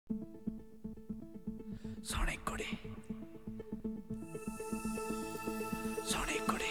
ਸੋਹਣੀ ਕੁੜੀ ਸੋਹਣੀ ਕੁੜੀ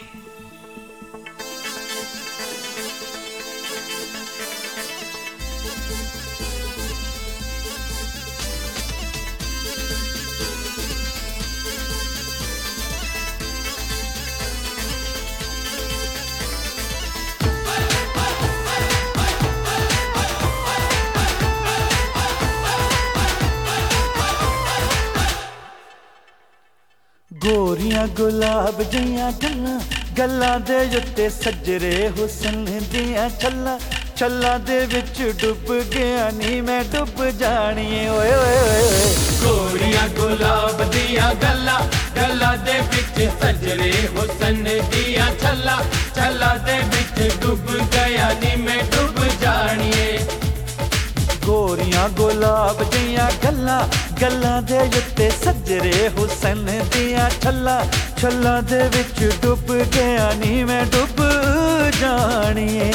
गोरियां गुलाब जियां गल्लां गल्लां दे उत्ते सजरे हुसन दियां छल्लां छल्लां दे विच डुब गया नी मैं डुब जानिए ओए ओए ओए गोरियां गुलाब दियां गल्लां गल्लां दे विच सजरे हुसन दियां छल्लां छल्लां दे विच डुब गया नी मैं डुब जानिए गोरियां गुलाब दियां गल्लां गल्लां दे उत्ते सजरे हुसन दियां छल्लां छल्लां दे विच डुब गया नी मैं डुब जानिए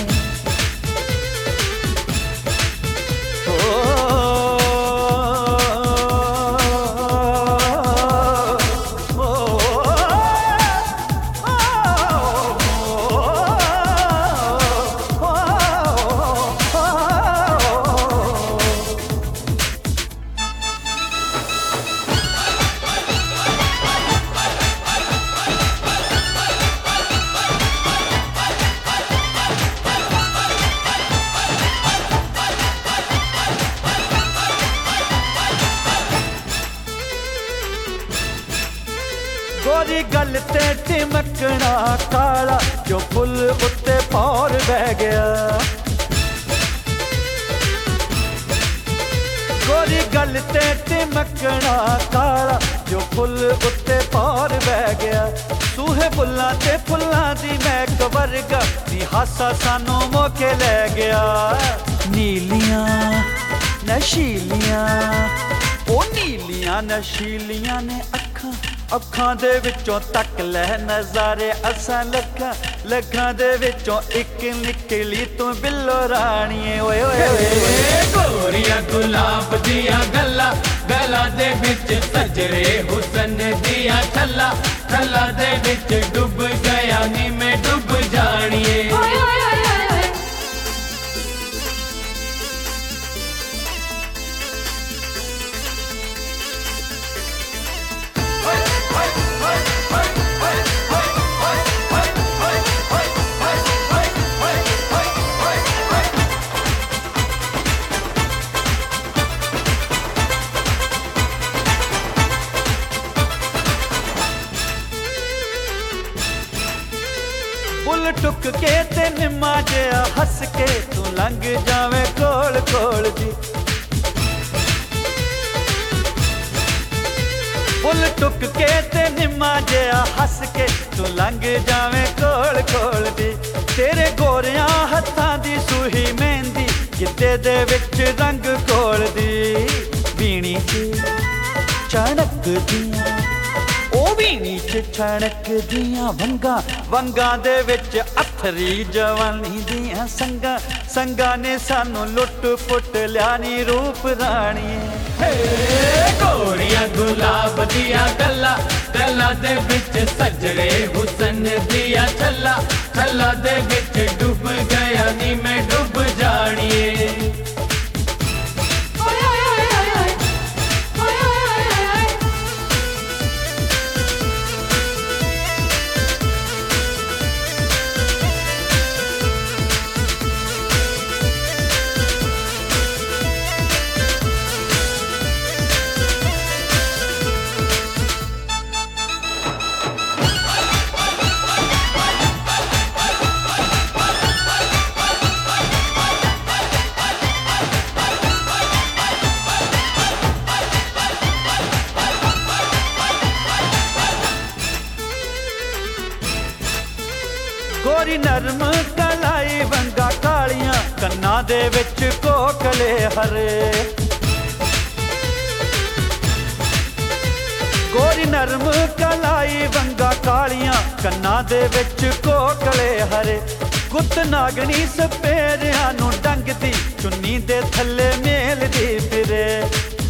गोरी गल ते टिमकना काला जो फुल उत्ते पौर बह गया गोरी गल ते टिमकना काला जो फुल उत्ते पौर बह गया सूहे फुल्लां ते फुल्लां दी महक वर्गा नी हासा सानू मौके लै गया नीलियां नशीलियां ओ नीलियां नशीलियां ने अखां अखां दे विचों तक लै नज़ारे असां लखां लखां दे विचों इक निकली तू बिल्लो राणीए ओए ओए ओए गोरियां गुलाब दियां गल्लां गल्लां दे विच सजरे हुसन दियां छल्लां छल्लां दे विच डुब गया नी मैं डुब जानिए बुल टुक के ते निम्मा जिहा हस के तू लंघ जावे कोल कोल जी बुल टुक के ते निम्मा जिहा हस के तू लंघ जावे कोल कोल जी तेरे गोरियां हत्थां दी सूही मेहंदी गिद्दे दे विच रंग कोल दी बीणी च चणक दियां ਵੀਣੀ ਚ ਛਣਕ ਦੀਆਂ ਵੰਗਾਂ ਵੰਗਾਂ ਦੇ ਵਿੱਚ ਅਥਰੀ ਜਵਾਨੀ ਦੀਆਂ ਸੰਗਾਂ ਸੰਗਾਂ ਨੇ ਸਾਨੂੰ ਲੁੱਟ ਪੁੱਟ ਲਿਆ ਨੀ ਰੂਪ ਰਾਣੀਏ ਗੋਰੀਆਂ ਗੁਲਾਬ ਦੀਆਂ ਗੱਲਾਂ ਗੱਲਾਂ ਦੇ ਵਿੱਚ ਸਜਰੇ ਹੁਸਨ ਦੀਆਂ ਛੱਲਾ ਛੱਲਾ ਦੇ ਵਿੱਚ ਡੁੱਬ ਗਿਆ ਨੀ ਮੈਂ ਡੁੱਬ ਜਾਣੀਏ गोरी नरम कलाई वंगा कालियां कन्ना दे विच कोकले हरे गोरी नरम कलाई वंगा कालियां कन्ना दे विच कोकले हरे गुत नागनी सपेरियां नूं डंगदी चुन्नी दे थल्ले मेलदी फिरे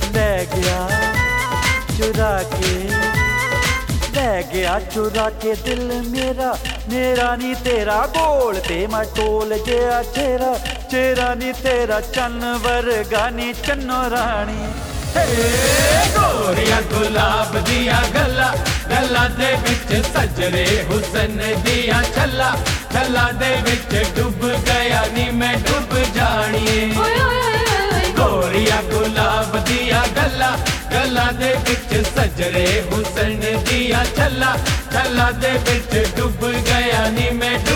लिया चुरा के दिल मेरा, मेरा नी तेरा बोल ते मैं टोल गया चेहरा, चेहरा नी तेरा चन्न वर्गा नी चन्नो रानी। गोरिया गुलाब दिया गला, गला दे विच सजरे हुसन दिया छला, छला दे विच डूब गया नी मैं डूब जानी। गोरिया गुलाब दिया गला, गला दे विच सजरे हुसन दिया छला, छला दे विच डूब गया नी मैं